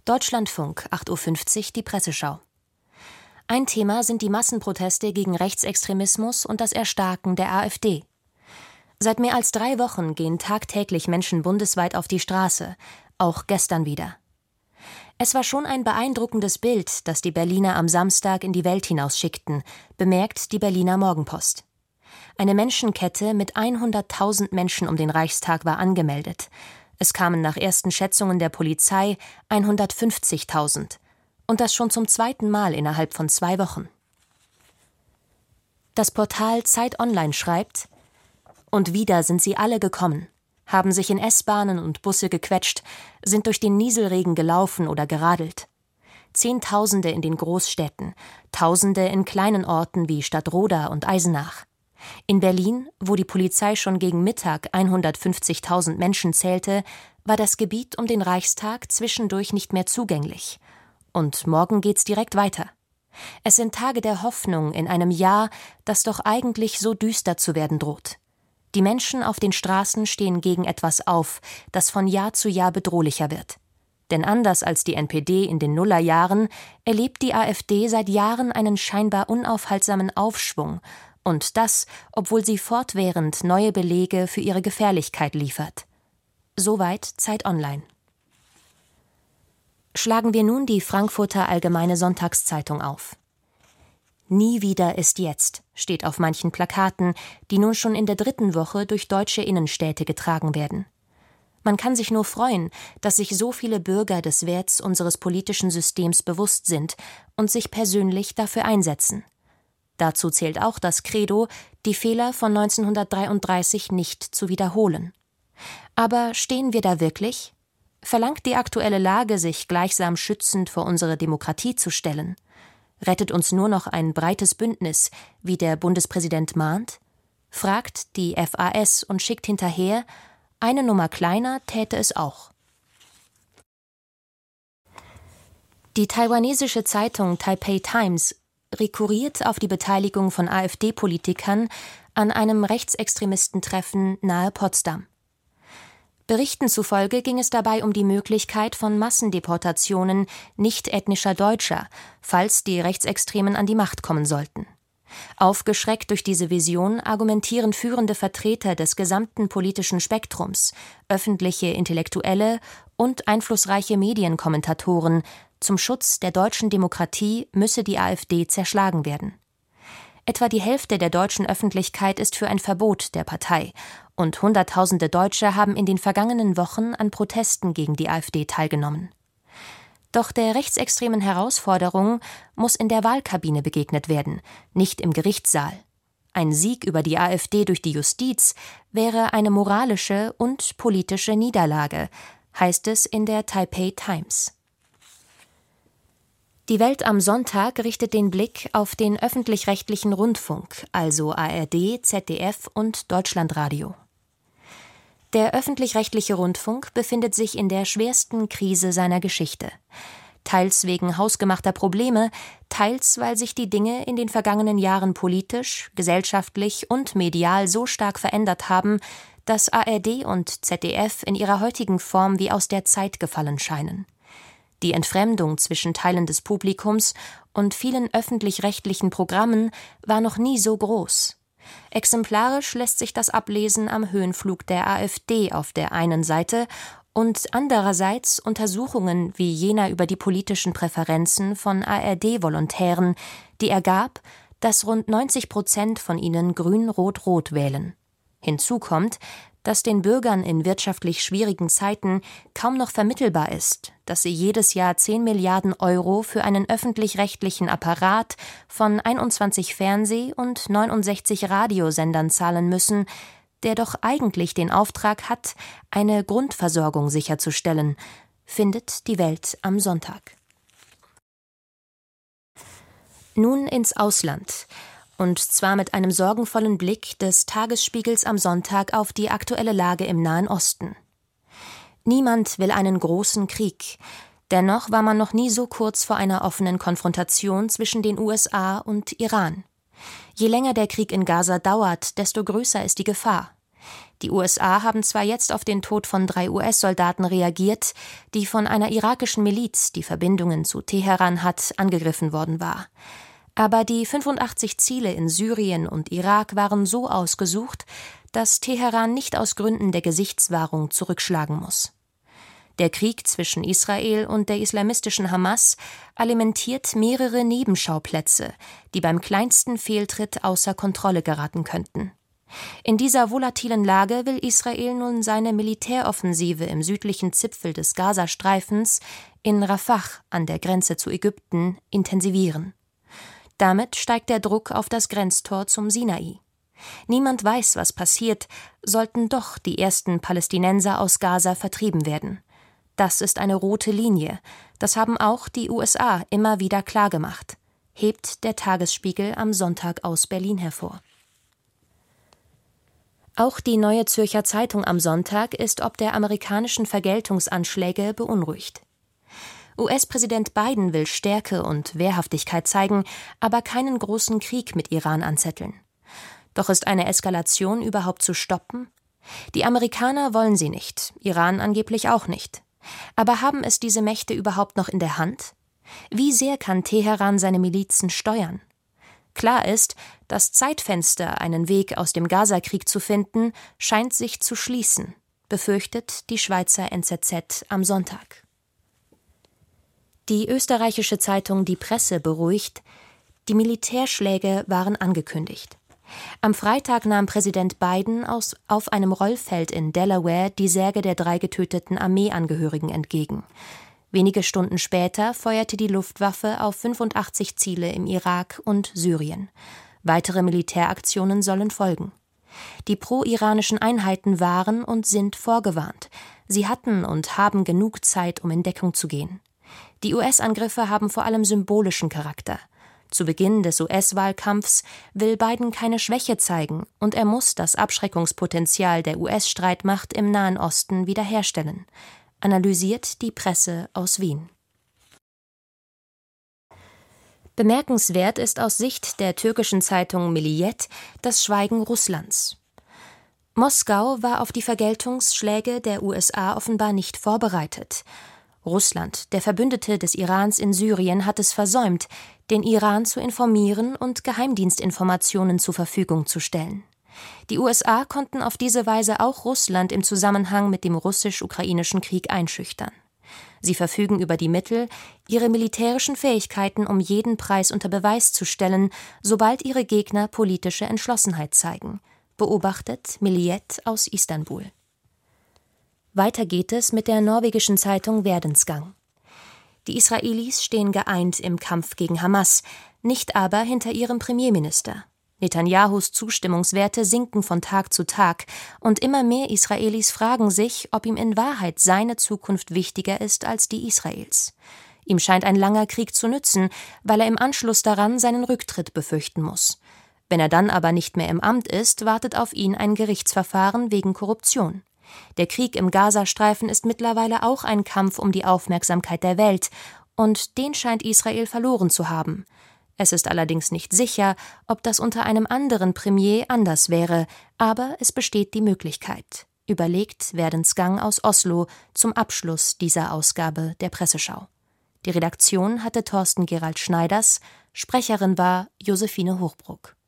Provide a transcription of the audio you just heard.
Deutschlandfunk, 8:50 Uhr, die Presseschau. Ein Thema sind die Massenproteste gegen Rechtsextremismus und das Erstarken der AfD. Seit mehr als 3 Wochen gehen tagtäglich Menschen bundesweit auf die Straße, auch gestern wieder. Es war schon ein beeindruckendes Bild, das die Berliner am Samstag in die Welt hinausschickten, bemerkt die Berliner Morgenpost. Eine Menschenkette mit 100.000 Menschen um den Reichstag war angemeldet. Es kamen nach ersten Schätzungen der Polizei 150.000. Und das schon zum 2. Mal innerhalb von 2 Wochen. Das Portal Zeit Online schreibt: Und wieder sind sie alle gekommen, haben sich in S-Bahnen und Busse gequetscht, sind durch den Nieselregen gelaufen oder geradelt. Zehntausende in den Großstädten, Tausende in kleinen Orten wie Stadtroda und Eisenach. In Berlin, wo die Polizei schon gegen Mittag 150.000 Menschen zählte, war das Gebiet um den Reichstag zwischendurch nicht mehr zugänglich. Und morgen geht's direkt weiter. Es sind Tage der Hoffnung in einem Jahr, das doch eigentlich so düster zu werden droht. Die Menschen auf den Straßen stehen gegen etwas auf, das von Jahr zu Jahr bedrohlicher wird. Denn anders als die NPD in den Nullerjahren erlebt die AfD seit Jahren einen scheinbar unaufhaltsamen Aufschwung. Und das, obwohl sie fortwährend neue Belege für ihre Gefährlichkeit liefert. Soweit Zeit Online. Schlagen wir nun die Frankfurter Allgemeine Sonntagszeitung auf. Nie wieder ist jetzt, steht auf manchen Plakaten, die nun schon in der 3. Woche durch deutsche Innenstädte getragen werden. Man kann sich nur freuen, dass sich so viele Bürger des Werts unseres politischen Systems bewusst sind und sich persönlich dafür einsetzen. Dazu zählt auch das Credo, die Fehler von 1933 nicht zu wiederholen. Aber stehen wir da wirklich? Verlangt die aktuelle Lage, sich gleichsam schützend vor unsere Demokratie zu stellen? Rettet uns nur noch ein breites Bündnis, wie der Bundespräsident mahnt? Fragt die FAS und schickt hinterher, eine Nummer kleiner täte es auch. Die taiwanesische Zeitung Taipei Times rekurriert auf die Beteiligung von AfD-Politikern an einem Rechtsextremistentreffen nahe Potsdam. Berichten zufolge ging es dabei um die Möglichkeit von Massendeportationen nicht-ethnischer Deutscher, falls die Rechtsextremen an die Macht kommen sollten. Aufgeschreckt durch diese Vision argumentieren führende Vertreter des gesamten politischen Spektrums, öffentliche Intellektuelle und einflussreiche Medienkommentatoren, zum Schutz der deutschen Demokratie müsse die AfD zerschlagen werden. Etwa die Hälfte der deutschen Öffentlichkeit ist für ein Verbot der Partei und Hunderttausende Deutsche haben in den vergangenen Wochen an Protesten gegen die AfD teilgenommen. Doch der rechtsextremen Herausforderung muss in der Wahlkabine begegnet werden, nicht im Gerichtssaal. Ein Sieg über die AfD durch die Justiz wäre eine moralische und politische Niederlage, heißt es in der Taipei Times. Die Welt am Sonntag richtet den Blick auf den öffentlich-rechtlichen Rundfunk, also ARD, ZDF und Deutschlandradio. Der öffentlich-rechtliche Rundfunk befindet sich in der schwersten Krise seiner Geschichte. Teils wegen hausgemachter Probleme, teils weil sich die Dinge in den vergangenen Jahren politisch, gesellschaftlich und medial so stark verändert haben, dass ARD und ZDF in ihrer heutigen Form wie aus der Zeit gefallen scheinen. Die Entfremdung zwischen Teilen des Publikums und vielen öffentlich-rechtlichen Programmen war noch nie so groß. Exemplarisch lässt sich das ablesen am Höhenflug der AfD auf der einen Seite und andererseits Untersuchungen wie jener über die politischen Präferenzen von ARD-Volontären, die ergab, dass rund 90% von ihnen Grün-Rot-Rot wählen. Hinzu kommt, dass den Bürgern in wirtschaftlich schwierigen Zeiten kaum noch vermittelbar ist, dass sie jedes Jahr 10 Milliarden Euro für einen öffentlich-rechtlichen Apparat von 21 Fernseh- und 69 Radiosendern zahlen müssen, der doch eigentlich den Auftrag hat, eine Grundversorgung sicherzustellen, findet die Welt am Sonntag. Nun ins Ausland. Und zwar mit einem sorgenvollen Blick des Tagesspiegels am Sonntag auf die aktuelle Lage im Nahen Osten. Niemand will einen großen Krieg. Dennoch war man noch nie so kurz vor einer offenen Konfrontation zwischen den USA und Iran. Je länger der Krieg in Gaza dauert, desto größer ist die Gefahr. Die USA haben zwar jetzt auf den Tod von 3 US-Soldaten reagiert, die von einer irakischen Miliz, die Verbindungen zu Teheran hat, angegriffen worden war. Aber die 85 Ziele in Syrien und Irak waren so ausgesucht, dass Teheran nicht aus Gründen der Gesichtswahrung zurückschlagen muss. Der Krieg zwischen Israel und der islamistischen Hamas alimentiert mehrere Nebenschauplätze, die beim kleinsten Fehltritt außer Kontrolle geraten könnten. In dieser volatilen Lage will Israel nun seine Militäroffensive im südlichen Zipfel des Gazastreifens in Rafah an der Grenze zu Ägypten intensivieren. Damit steigt der Druck auf das Grenztor zum Sinai. Niemand weiß, was passiert, sollten doch die ersten Palästinenser aus Gaza vertrieben werden. Das ist eine rote Linie. Das haben auch die USA immer wieder klargemacht, hebt der Tagesspiegel am Sonntag aus Berlin hervor. Auch die Neue Zürcher Zeitung am Sonntag ist ob der amerikanischen Vergeltungsanschläge beunruhigt. US-Präsident Biden will Stärke und Wehrhaftigkeit zeigen, aber keinen großen Krieg mit Iran anzetteln. Doch ist eine Eskalation überhaupt zu stoppen? Die Amerikaner wollen sie nicht, Iran angeblich auch nicht. Aber haben es diese Mächte überhaupt noch in der Hand? Wie sehr kann Teheran seine Milizen steuern? Klar ist, das Zeitfenster, einen Weg aus dem Gaza-Krieg zu finden, scheint sich zu schließen, befürchtet die Schweizer NZZ am Sonntag. Die österreichische Zeitung Die Presse beruhigt, die Militärschläge waren angekündigt. Am Freitag nahm Präsident Biden auf einem Rollfeld in Delaware die Särge der 3 getöteten Armeeangehörigen entgegen. Wenige Stunden später feuerte die Luftwaffe auf 85 Ziele im Irak und Syrien. Weitere Militäraktionen sollen folgen. Die pro-iranischen Einheiten waren und sind vorgewarnt. Sie hatten und haben genug Zeit, um in Deckung zu gehen. Die US-Angriffe haben vor allem symbolischen Charakter. Zu Beginn des US-Wahlkampfs will Biden keine Schwäche zeigen und er muss das Abschreckungspotenzial der US-Streitmacht im Nahen Osten wiederherstellen, analysiert die Presse aus Wien. Bemerkenswert ist aus Sicht der türkischen Zeitung Milliyet das Schweigen Russlands. Moskau war auf die Vergeltungsschläge der USA offenbar nicht vorbereitet. Russland, der Verbündete des Irans in Syrien, hat es versäumt, den Iran zu informieren und Geheimdienstinformationen zur Verfügung zu stellen. Die USA konnten auf diese Weise auch Russland im Zusammenhang mit dem russisch-ukrainischen Krieg einschüchtern. Sie verfügen über die Mittel, ihre militärischen Fähigkeiten um jeden Preis unter Beweis zu stellen, sobald ihre Gegner politische Entschlossenheit zeigen, beobachtet Milliyet aus Istanbul. Weiter geht es mit der norwegischen Zeitung Verdensgang. Die Israelis stehen geeint im Kampf gegen Hamas, nicht aber hinter ihrem Premierminister. Netanyahus Zustimmungswerte sinken von Tag zu Tag und immer mehr Israelis fragen sich, ob ihm in Wahrheit seine Zukunft wichtiger ist als die Israels. Ihm scheint ein langer Krieg zu nützen, weil er im Anschluss daran seinen Rücktritt befürchten muss. Wenn er dann aber nicht mehr im Amt ist, wartet auf ihn ein Gerichtsverfahren wegen Korruption. Der Krieg im Gazastreifen ist mittlerweile auch ein Kampf um die Aufmerksamkeit der Welt, und den scheint Israel verloren zu haben. Es ist allerdings nicht sicher, ob das unter einem anderen Premier anders wäre, aber es besteht die Möglichkeit, überlegt Verdensgang aus Oslo zum Abschluss dieser Ausgabe der Presseschau. Die Redaktion hatte Thorsten Gerald Schneiders, Sprecherin war Josephine Hochbruck.